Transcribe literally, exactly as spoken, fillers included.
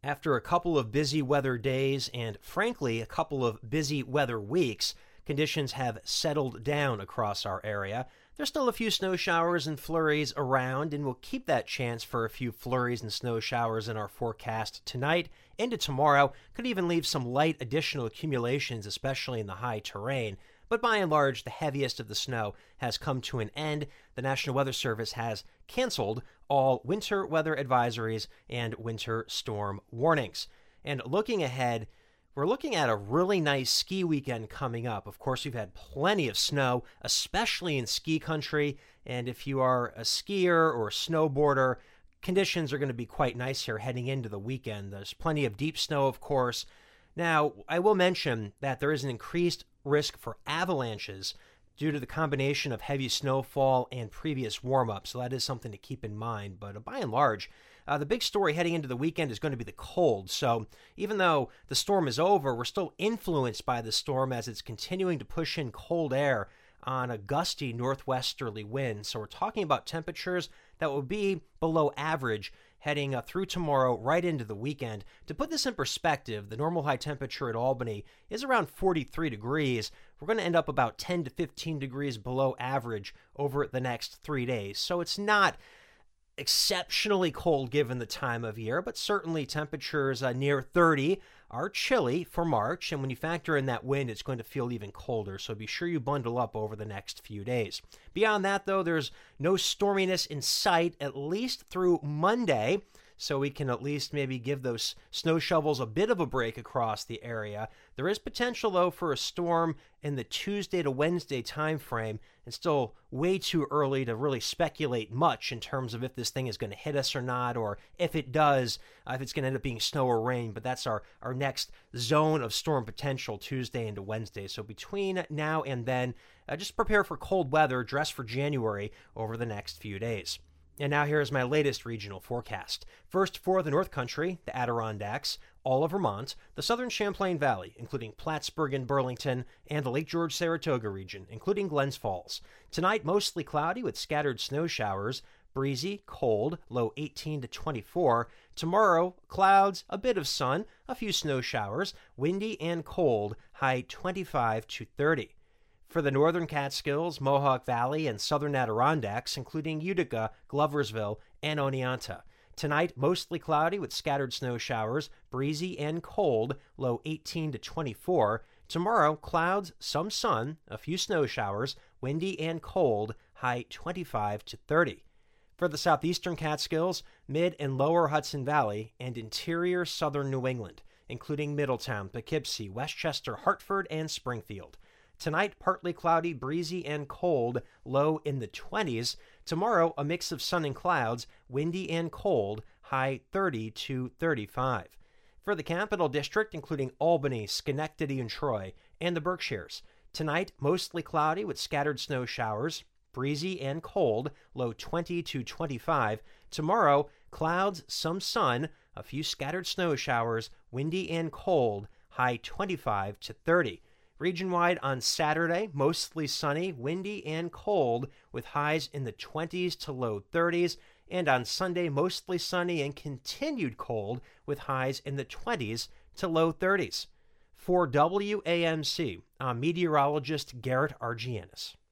After a couple of busy weather days and, frankly, a couple of busy weather weeks, conditions have settled down across our area. There's still a few snow showers and flurries around, and we'll keep that chance for a few flurries and snow showers in our forecast tonight into tomorrow. Could even leave some light additional accumulations, especially in the high terrain. But by and large, the heaviest of the snow has come to an end. The National Weather Service has canceled all winter weather advisories and winter storm warnings. And looking ahead, we're looking at a really nice ski weekend coming up. Of course, we've had plenty of snow, especially in ski country. And if you are a skier or a snowboarder, conditions are going to be quite nice here heading into the weekend. There's plenty of deep snow, of course. Now, I will mention that there is an increased risk for avalanches due to the combination of heavy snowfall and previous warm-up, so that is something to keep in mind. But uh, by and large, uh, the big story heading into the weekend is going to be the cold. So even though the storm is over, we're still influenced by the storm as it's continuing to push in cold air on a gusty northwesterly wind. So we're talking about temperatures that will be below average heading uh, through tomorrow right into the weekend. To put this in perspective, the normal high temperature at Albany is around forty-three degrees. We're going to end up about ten to fifteen degrees below average over the next three days. So it's not exceptionally cold given the time of year, but certainly temperatures uh, near thirty are chilly for March, and when you factor in that wind, it's going to feel even colder, so be sure you bundle up over the next few days. Beyond that, though, there's no storminess in sight, at least through Monday, so we can at least maybe give those snow shovels a bit of a break across the area. There is potential, though, for a storm in the Tuesday to Wednesday time frame. It's still way too early to really speculate much in terms of if this thing is going to hit us or not, or if it does, uh, if it's going to end up being snow or rain. But that's our, our next zone of storm potential, Tuesday into Wednesday. So between now and then, uh, just prepare for cold weather, dress for January over the next few days. And now here is my latest regional forecast. First, for the North Country, the Adirondacks, all of Vermont, the southern Champlain Valley, including Plattsburgh and Burlington, and the Lake George-Saratoga region, including Glens Falls. Tonight, mostly cloudy with scattered snow showers, breezy, cold, low eighteen to twenty-four. Tomorrow, clouds, a bit of sun, a few snow showers, windy and cold, high twenty-five to thirty. For the northern Catskills, Mohawk Valley, and southern Adirondacks, including Utica, Gloversville, and Oneonta. Tonight, mostly cloudy with scattered snow showers, breezy and cold, low eighteen to twenty-four. Tomorrow, clouds, some sun, a few snow showers, windy and cold, high twenty-five to thirty. For the southeastern Catskills, mid and lower Hudson Valley, and interior southern New England, including Middletown, Poughkeepsie, Westchester, Hartford, and Springfield. Tonight, partly cloudy, breezy, and cold, low in the twenties. Tomorrow, a mix of sun and clouds, windy and cold, high thirty to thirty-five. For the Capital District, including Albany, Schenectady, and Troy, and the Berkshires. Tonight, mostly cloudy with scattered snow showers, breezy and cold, low twenty to twenty-five. Tomorrow, clouds, some sun, a few scattered snow showers, windy and cold, high twenty-five to thirty. Region-wide on Saturday, mostly sunny, windy, and cold, with highs in the twenties to low thirties. And on Sunday, mostly sunny and continued cold, with highs in the twenties to low thirties. For W A M C, I'm meteorologist Garrett Argianis.